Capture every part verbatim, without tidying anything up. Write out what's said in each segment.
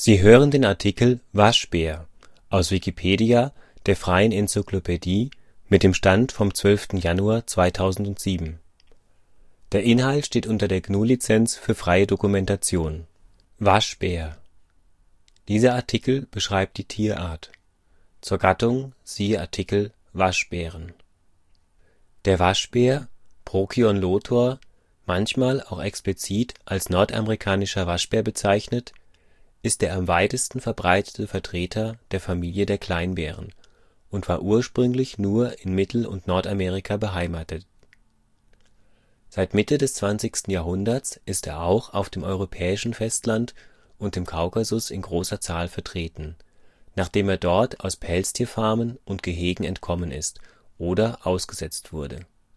Sie hören den Artikel Waschbär, aus Wikipedia, der freien Enzyklopädie. Mit dem Stand vom zwölften Januar zweitausendsieben. Der Inhalt steht unter der G N U Lizenz für freie Dokumentation. Waschbär. Dieser Artikel beschreibt die Tierart. Zur Gattung siehe Artikel Waschbären. Der Waschbär (Procyon-lotor), manchmal auch explizit als Nordamerikanischer Waschbär bezeichnet, ist der am weitesten verbreitete Vertreter der Familie der Kleinbären und war ursprünglich nur in Mittel - und Nordamerika beheimatet. Seit Mitte des zwanzigsten Jahrhunderts ist er auch auf dem europäischen Festland und im Kaukasus in großer Zahl vertreten, nachdem er dort aus Pelztierfarmen und Gehegen entkommen ist oder ausgesetzt wurde.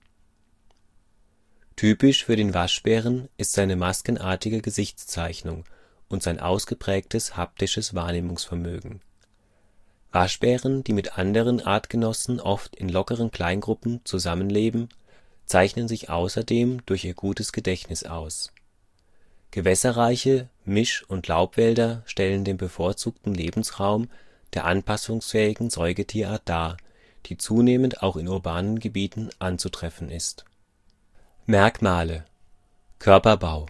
Typisch für den Waschbären ist seine maskenartige Gesichtszeichnung und sein ausgeprägtes haptisches Wahrnehmungsvermögen. Waschbären, die mit anderen Artgenossen oft in lockeren Kleingruppen zusammenleben, zeichnen sich außerdem durch ihr gutes Gedächtnis aus. Gewässerreiche Misch- und Laubwälder stellen den bevorzugten Lebensraum der anpassungsfähigen Säugetierart dar, die zunehmend auch in urbanen Gebieten anzutreffen ist. Merkmale: Körperbau: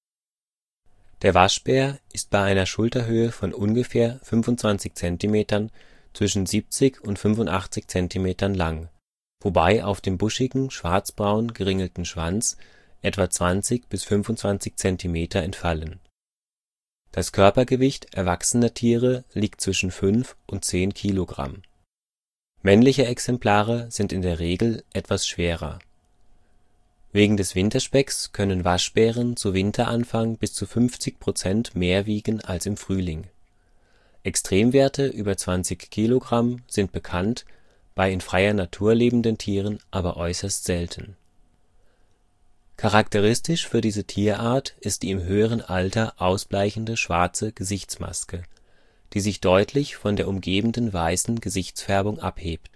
Der Waschbär ist bei einer Schulterhöhe von ungefähr fünfundzwanzig Zentimetern zwischen siebzig und fünfundachtzig Zentimetern lang, wobei auf dem buschigen, schwarzbraun geringelten Schwanz etwa zwanzig bis fünfundzwanzig Zentimeter entfallen. Das Körpergewicht erwachsener Tiere liegt zwischen fünf und zehn Kilogramm. Männliche Exemplare sind in der Regel etwas schwerer. Wegen des Winterspecks können Waschbären zu Winteranfang bis zu fünfzig Prozent mehr wiegen als im Frühling. Extremwerte über zwanzig Kilogramm sind bekannt, bei in freier Natur lebenden Tieren aber äußerst selten. Charakteristisch für diese Tierart ist die im höheren Alter ausbleichende schwarze Gesichtsmaske, die sich deutlich von der umgebenden weißen Gesichtsfärbung abhebt.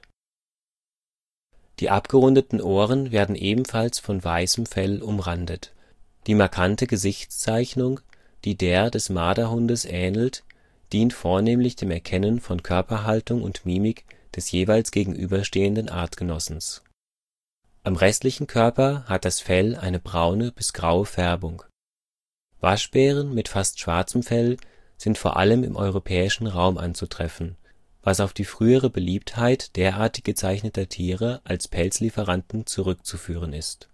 Die abgerundeten Ohren werden ebenfalls von weißem Fell umrandet. Die markante Gesichtszeichnung, die der des Marderhundes ähnelt, dient vornehmlich dem Erkennen von Körperhaltung und Mimik des jeweils gegenüberstehenden Artgenossens. Am restlichen Körper hat das Fell eine braune bis graue Färbung. Waschbären mit fast schwarzem Fell sind vor allem im europäischen Raum anzutreffen, was auf die frühere Beliebtheit derartig gezeichneter Tiere als Pelzlieferanten zurückzuführen ist.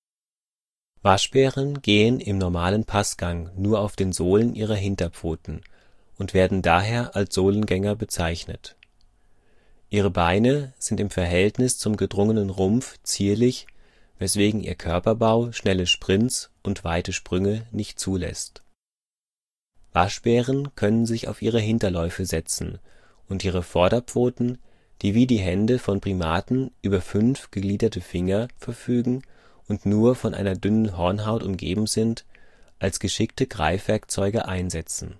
Waschbären gehen im normalen Passgang nur auf den Sohlen ihrer Hinterpfoten und werden daher als Sohlengänger bezeichnet. Ihre Beine sind im Verhältnis zum gedrungenen Rumpf zierlich, weswegen ihr Körperbau schnelle Sprints und weite Sprünge nicht zulässt. Waschbären können sich auf ihre Hinterläufe setzen und ihre Vorderpfoten, die wie die Hände von Primaten über fünf gegliederte Finger verfügen und nur von einer dünnen Hornhaut umgeben sind, als geschickte Greifwerkzeuge einsetzen.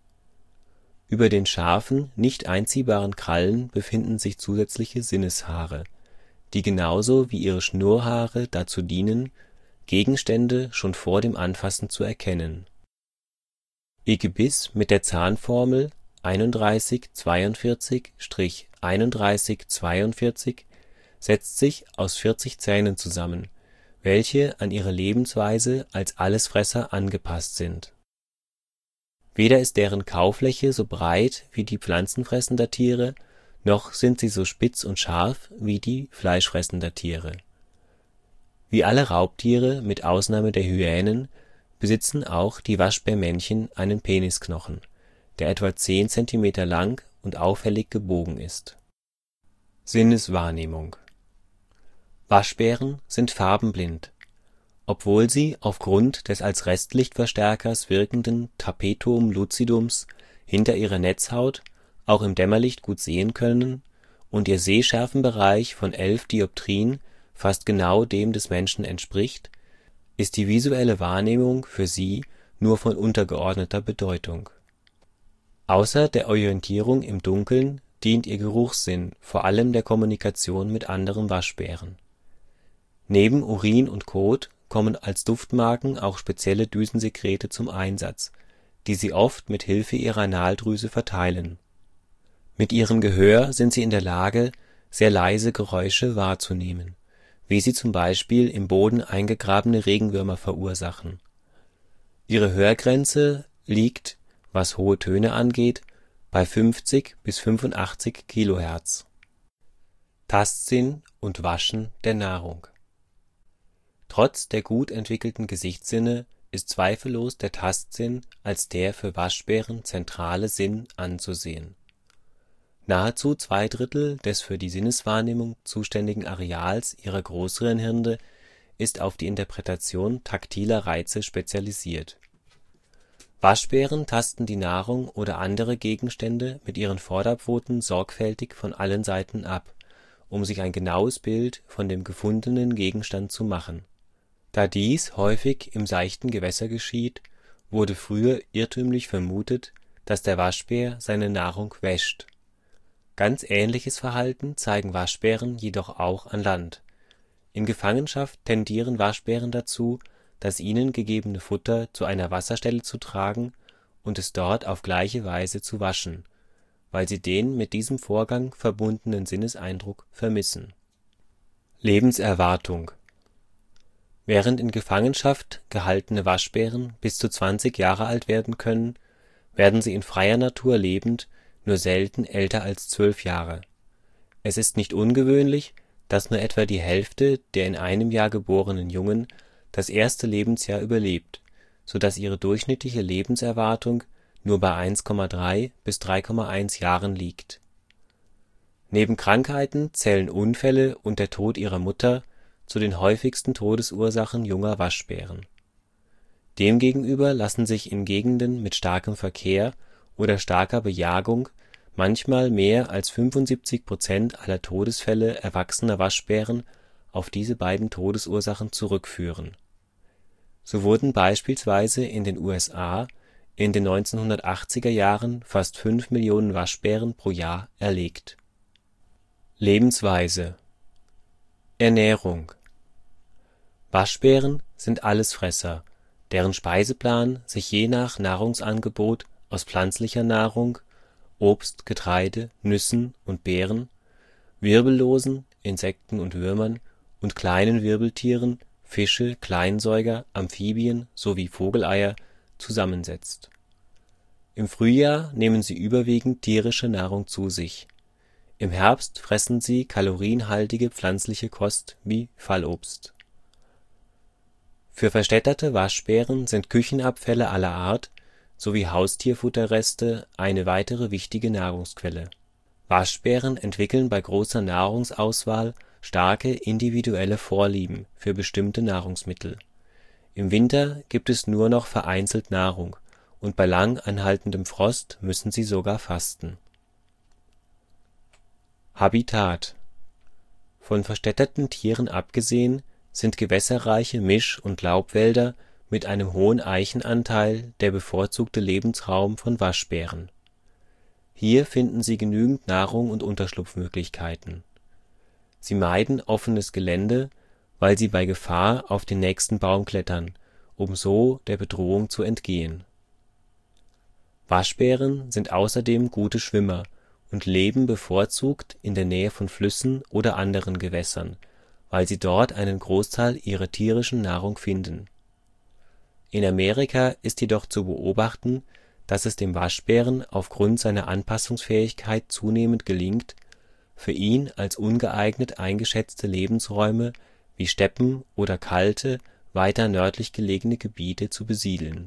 Über den scharfen, nicht einziehbaren Krallen befinden sich zusätzliche Sinneshaare, die genauso wie ihre Schnurrhaare dazu dienen, Gegenstände schon vor dem Anfassen zu erkennen. Ihr Gebiss mit der Zahnformel einunddreißig zweiundvierzig einunddreißig zweiundvierzig setzt sich aus vierzig Zähnen zusammen, welche an ihre Lebensweise als Allesfresser angepasst sind. Weder ist deren Kaufläche so breit wie die pflanzenfressender Tiere, noch sind sie so spitz und scharf wie die fleischfressender Tiere. Wie alle Raubtiere mit Ausnahme der Hyänen besitzen auch die Waschbärmännchen einen Penisknochen, der etwa zehn Zentimeter lang und auffällig gebogen ist. Sinneswahrnehmung: Waschbären sind farbenblind. Obwohl sie aufgrund des als Restlichtverstärkers wirkenden Tapetum lucidums hinter ihrer Netzhaut auch im Dämmerlicht gut sehen können und ihr Sehschärfenbereich von elf Dioptrien fast genau dem des Menschen entspricht, ist die visuelle Wahrnehmung für sie nur von untergeordneter Bedeutung. Außer der Orientierung im Dunkeln dient ihr Geruchssinn vor allem der Kommunikation mit anderen Waschbären. Neben Urin und Kot kommen als Duftmarken auch spezielle Düsensekrete zum Einsatz, die sie oft mit Hilfe ihrer Analdrüse verteilen. Mit ihrem Gehör sind sie in der Lage, sehr leise Geräusche wahrzunehmen, wie sie zum Beispiel im Boden eingegrabene Regenwürmer verursachen. Ihre Hörgrenze liegt, was hohe Töne angeht, bei fünfzig bis fünfundachtzig Kilohertz. Tastsinn und Waschen der Nahrung. Trotz der gut entwickelten Gesichtssinne ist zweifellos der Tastsinn als der für Waschbären zentrale Sinn anzusehen. Nahezu zwei Drittel des für die Sinneswahrnehmung zuständigen Areals ihrer Großhirnrinde ist auf die Interpretation taktiler Reize spezialisiert. Waschbären tasten die Nahrung oder andere Gegenstände mit ihren Vorderpfoten sorgfältig von allen Seiten ab, um sich ein genaues Bild von dem gefundenen Gegenstand zu machen. Da dies häufig im seichten Gewässer geschieht, wurde früher irrtümlich vermutet, dass der Waschbär seine Nahrung wäscht. Ganz ähnliches Verhalten zeigen Waschbären jedoch auch an Land. In Gefangenschaft tendieren Waschbären dazu, das ihnen gegebene Futter zu einer Wasserstelle zu tragen und es dort auf gleiche Weise zu waschen, weil sie den mit diesem Vorgang verbundenen Sinneseindruck vermissen. Lebenserwartung. Während in Gefangenschaft gehaltene Waschbären bis zu zwanzig Jahre alt werden können, werden sie in freier Natur lebend nur selten älter als zwölf Jahre. Es ist nicht ungewöhnlich, dass nur etwa die Hälfte der in einem Jahr geborenen Jungen das erste Lebensjahr überlebt, so dass ihre durchschnittliche Lebenserwartung nur bei eins Komma drei bis drei Komma eins Jahren liegt. Neben Krankheiten zählen Unfälle und der Tod ihrer Mutter zu den häufigsten Todesursachen junger Waschbären. Demgegenüber lassen sich in Gegenden mit starkem Verkehr oder starker Bejagung manchmal mehr als fünfundsiebzig Prozent aller Todesfälle erwachsener Waschbären auf diese beiden Todesursachen zurückführen. So wurden beispielsweise in den U S A in den neunzehnhundertachtziger Jahren fast fünf Millionen Waschbären pro Jahr erlegt. Lebensweise. Ernährung. Waschbären sind Allesfresser, deren Speiseplan sich je nach Nahrungsangebot aus pflanzlicher Nahrung, Obst, Getreide, Nüssen und Beeren, Wirbellosen, Insekten und Würmern und kleinen Wirbeltieren, Fische, Kleinsäuger, Amphibien sowie Vogeleier zusammensetzt. Im Frühjahr nehmen sie überwiegend tierische Nahrung zu sich. Im Herbst fressen sie kalorienhaltige pflanzliche Kost wie Fallobst. Für verstädterte Waschbären sind Küchenabfälle aller Art sowie Haustierfutterreste eine weitere wichtige Nahrungsquelle. Waschbären entwickeln bei großer Nahrungsauswahl starke individuelle Vorlieben für bestimmte Nahrungsmittel. Im Winter gibt es nur noch vereinzelt Nahrung und bei lang anhaltendem Frost müssen sie sogar fasten. Habitat. Von verstädterten Tieren abgesehen sind gewässerreiche Misch- und Laubwälder mit einem hohen Eichenanteil der bevorzugte Lebensraum von Waschbären. Hier finden sie genügend Nahrung und Unterschlupfmöglichkeiten. Sie meiden offenes Gelände, weil sie bei Gefahr auf den nächsten Baum klettern, um so der Bedrohung zu entgehen. Waschbären sind außerdem gute Schwimmer und leben bevorzugt in der Nähe von Flüssen oder anderen Gewässern, weil sie dort einen Großteil ihrer tierischen Nahrung finden. In Amerika ist jedoch zu beobachten, dass es dem Waschbären aufgrund seiner Anpassungsfähigkeit zunehmend gelingt, für ihn als ungeeignet eingeschätzte Lebensräume wie Steppen oder kalte, weiter nördlich gelegene Gebiete zu besiedeln.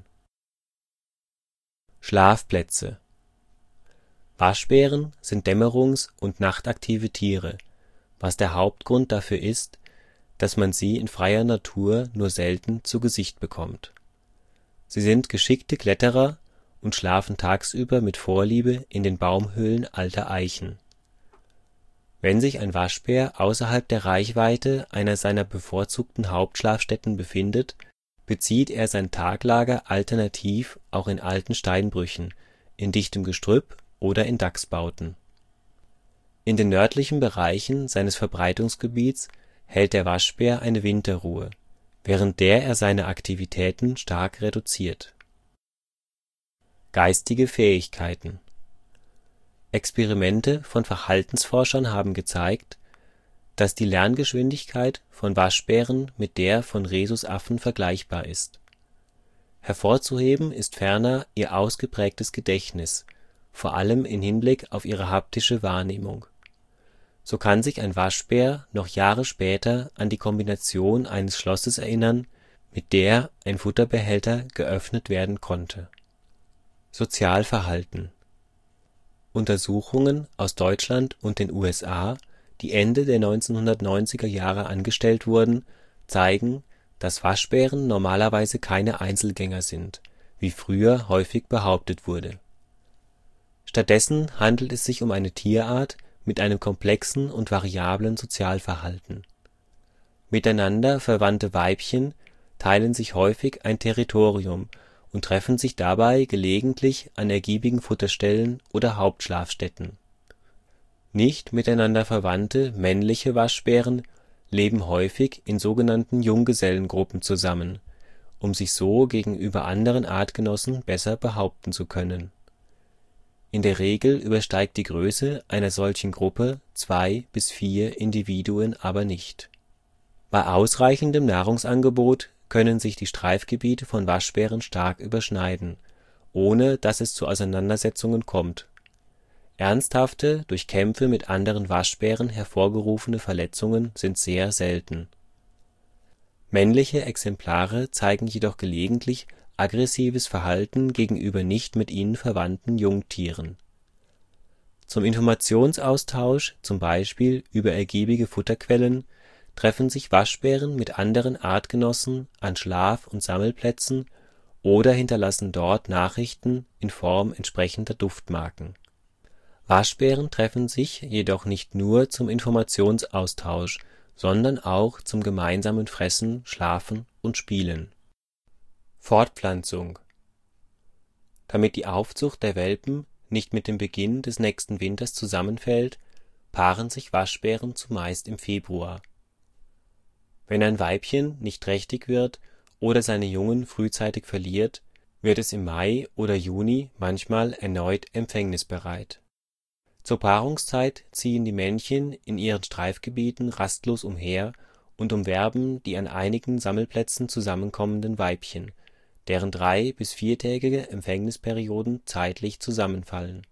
Schlafplätze. Waschbären sind dämmerungs- und nachtaktive Tiere, was der Hauptgrund dafür ist, dass man sie in freier Natur nur selten zu Gesicht bekommt. Sie sind geschickte Kletterer und schlafen tagsüber mit Vorliebe in den Baumhöhlen alter Eichen. Wenn sich ein Waschbär außerhalb der Reichweite einer seiner bevorzugten Hauptschlafstätten befindet, bezieht er sein Taglager alternativ auch in alten Steinbrüchen, in dichtem Gestrüpp oder in Dachsbauten. In den nördlichen Bereichen seines Verbreitungsgebiets hält der Waschbär eine Winterruhe, während der er seine Aktivitäten stark reduziert. Geistige Fähigkeiten. Experimente von Verhaltensforschern haben gezeigt, dass die Lerngeschwindigkeit von Waschbären mit der von Rhesusaffen vergleichbar ist. Hervorzuheben ist ferner ihr ausgeprägtes Gedächtnis, vor allem in Hinblick auf ihre haptische Wahrnehmung. So kann sich ein Waschbär noch Jahre später an die Kombination eines Schlosses erinnern, mit der ein Futterbehälter geöffnet werden konnte. Sozialverhalten. Untersuchungen aus Deutschland und den U S A, die Ende der neunzehnhundertneunziger Jahre angestellt wurden, zeigen, dass Waschbären normalerweise keine Einzelgänger sind, wie früher häufig behauptet wurde. Stattdessen handelt es sich um eine Tierart mit einem komplexen und variablen Sozialverhalten. Miteinander verwandte Weibchen teilen sich häufig ein Territorium und treffen sich dabei gelegentlich an ergiebigen Futterstellen oder Hauptschlafstätten. Nicht miteinander verwandte männliche Waschbären leben häufig in sogenannten Junggesellengruppen zusammen, um sich so gegenüber anderen Artgenossen besser behaupten zu können. In der Regel übersteigt die Größe einer solchen Gruppe zwei bis vier Individuen aber nicht. Bei ausreichendem Nahrungsangebot können sich die Streifgebiete von Waschbären stark überschneiden, ohne dass es zu Auseinandersetzungen kommt. Ernsthafte, durch Kämpfe mit anderen Waschbären hervorgerufene Verletzungen sind sehr selten. Männliche Exemplare zeigen jedoch gelegentlich aggressives Verhalten gegenüber nicht mit ihnen verwandten Jungtieren. Zum Informationsaustausch, zum Beispiel über ergiebige Futterquellen, treffen sich Waschbären mit anderen Artgenossen an Schlaf- und Sammelplätzen oder hinterlassen dort Nachrichten in Form entsprechender Duftmarken. Waschbären treffen sich jedoch nicht nur zum Informationsaustausch, sondern auch zum gemeinsamen Fressen, Schlafen und Spielen. Fortpflanzung. Damit die Aufzucht der Welpen nicht mit dem Beginn des nächsten Winters zusammenfällt, paaren sich Waschbären zumeist im Februar. Wenn ein Weibchen nicht trächtig wird oder seine Jungen frühzeitig verliert, wird es im Mai oder Juni manchmal erneut empfängnisbereit. Zur Paarungszeit ziehen die Männchen in ihren Streifgebieten rastlos umher und umwerben die an einigen Sammelplätzen zusammenkommenden Weibchen, deren drei- bis viertägige Empfängnisperioden zeitlich zusammenfallen.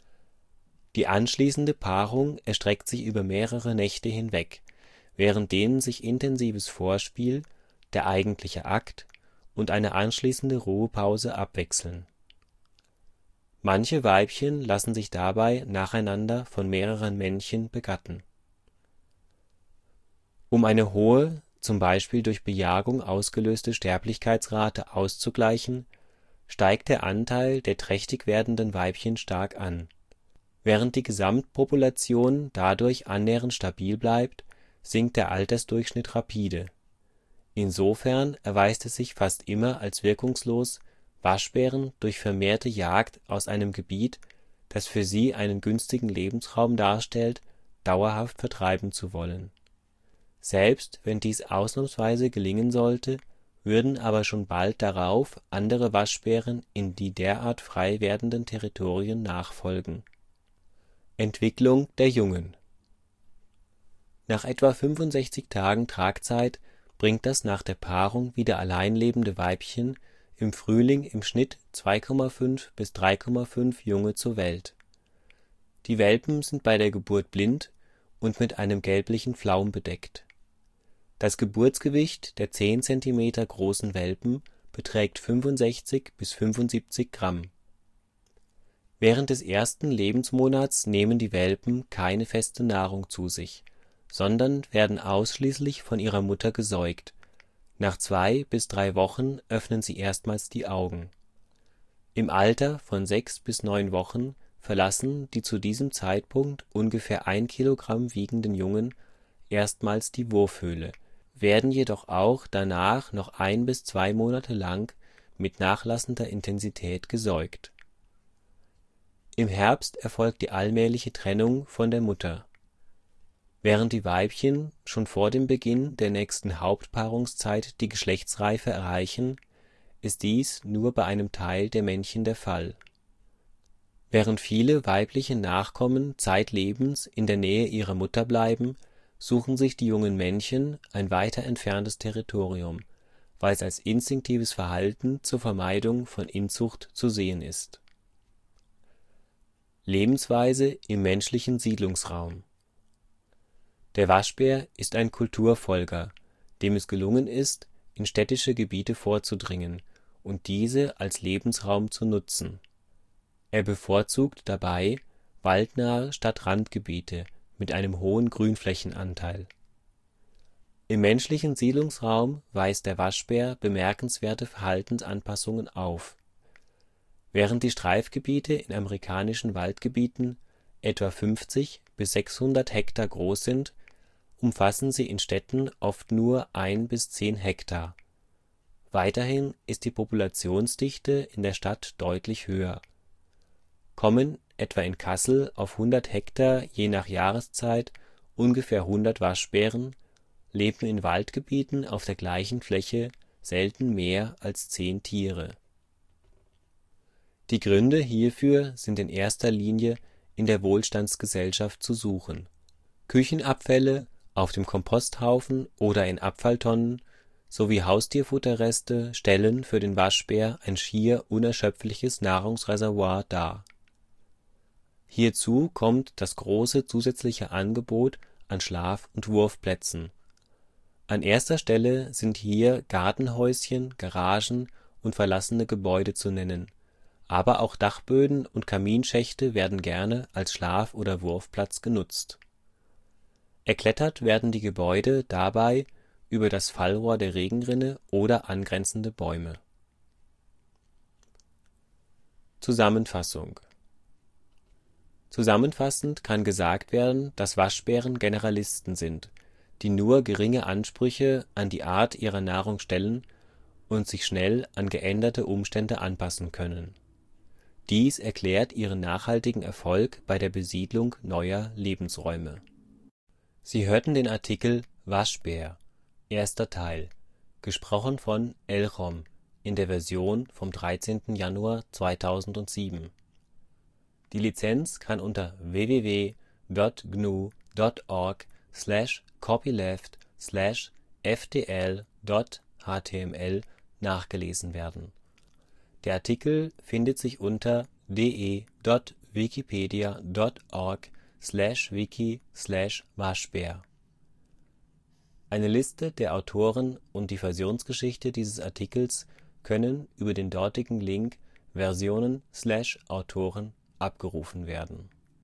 Die anschließende Paarung erstreckt sich über mehrere Nächte hinweg, während denen sich intensives Vorspiel, der eigentliche Akt und eine anschließende Ruhepause abwechseln. Manche Weibchen lassen sich dabei nacheinander von mehreren Männchen begatten. Um eine hohe, zum Beispiel durch Bejagung ausgelöste Sterblichkeitsrate auszugleichen, steigt der Anteil der trächtig werdenden Weibchen stark an. Während die Gesamtpopulation dadurch annähernd stabil bleibt, sinkt der Altersdurchschnitt rapide. Insofern erweist es sich fast immer als wirkungslos, Waschbären durch vermehrte Jagd aus einem Gebiet, das für sie einen günstigen Lebensraum darstellt, dauerhaft vertreiben zu wollen. Selbst wenn dies ausnahmsweise gelingen sollte, würden aber schon bald darauf andere Waschbären in die derart frei werdenden Territorien nachfolgen. Entwicklung der Jungen. Nach etwa fünfundsechzig Tagen Tragzeit bringt das nach der Paarung wieder allein lebende Weibchen im Frühling im Schnitt zwei Komma fünf bis drei Komma fünf Junge zur Welt. Die Welpen sind bei der Geburt blind und mit einem gelblichen Flaum bedeckt. Das Geburtsgewicht der zehn Zentimeter großen Welpen beträgt fünfundsechzig bis fünfundsiebzig Gramm. Während des ersten Lebensmonats nehmen die Welpen keine feste Nahrung zu sich, sondern werden ausschließlich von ihrer Mutter gesäugt. Nach zwei bis drei Wochen öffnen sie erstmals die Augen. Im Alter von sechs bis neun Wochen verlassen die zu diesem Zeitpunkt ungefähr ein Kilogramm wiegenden Jungen erstmals die Wurfhöhle, werden jedoch auch danach noch ein bis zwei Monate lang mit nachlassender Intensität gesäugt. Im Herbst erfolgt die allmähliche Trennung von der Mutter. Während die Weibchen schon vor dem Beginn der nächsten Hauptpaarungszeit die Geschlechtsreife erreichen, ist dies nur bei einem Teil der Männchen der Fall Während viele weibliche Nachkommen zeitlebens in der Nähe ihrer Mutter bleiben, suchen sich die jungen Männchen ein weiter entferntes Territorium, weil es als instinktives Verhalten zur Vermeidung von Inzucht zu sehen ist. Lebensweise im menschlichen Siedlungsraum. Der Waschbär ist ein Kulturfolger, dem es gelungen ist, in städtische Gebiete vorzudringen und diese als Lebensraum zu nutzen. Er bevorzugt dabei waldnahe Stadtrandgebiete mit einem hohen Grünflächenanteil. Im menschlichen Siedlungsraum weist der Waschbär bemerkenswerte Verhaltensanpassungen auf. Während die Streifgebiete in amerikanischen Waldgebieten etwa fünfzig bis sechshundert Hektar groß sind, umfassen sie in Städten oft nur ein bis zehn Hektar. Weiterhin ist die Populationsdichte in der Stadt deutlich höher. Kommen etwa in Kassel auf hundert Hektar je nach Jahreszeit ungefähr hundert Waschbären, leben in Waldgebieten auf der gleichen Fläche selten mehr als zehn Tiere. Die Gründe hierfür sind in erster Linie in der Wohlstandsgesellschaft zu suchen. Küchenabfälle auf dem Komposthaufen oder in Abfalltonnen sowie Haustierfutterreste stellen für den Waschbär ein schier unerschöpfliches Nahrungsreservoir dar. Hierzu kommt das große zusätzliche Angebot an Schlaf- und Wurfplätzen. An erster Stelle sind hier Gartenhäuschen, Garagen und verlassene Gebäude zu nennen, aber auch Dachböden und Kaminschächte werden gerne als Schlaf- oder Wurfplatz genutzt. Erklettert werden die Gebäude dabei über das Fallrohr der Regenrinne oder angrenzende Bäume. Zusammenfassung. Zusammenfassend kann gesagt werden, dass Waschbären Generalisten sind, die nur geringe Ansprüche an die Art ihrer Nahrung stellen und sich schnell an geänderte Umstände anpassen können. Dies erklärt ihren nachhaltigen Erfolg bei der Besiedlung neuer Lebensräume. Sie hörten den Artikel Waschbär, erster Teil, gesprochen von Elchom in der Version vom dreizehnten Januar zweitausendsieben. Die Lizenz kann unter w w w punkt g n u punkt org slash copyleft slash f d l punkt h t m l nachgelesen werden. Der Artikel findet sich unter d e punkt wikipedia punkt org slash wiki slash Waschbär. Eine Liste der Autoren und die Versionsgeschichte dieses Artikels können über den dortigen Link versionen slash Autoren abgerufen werden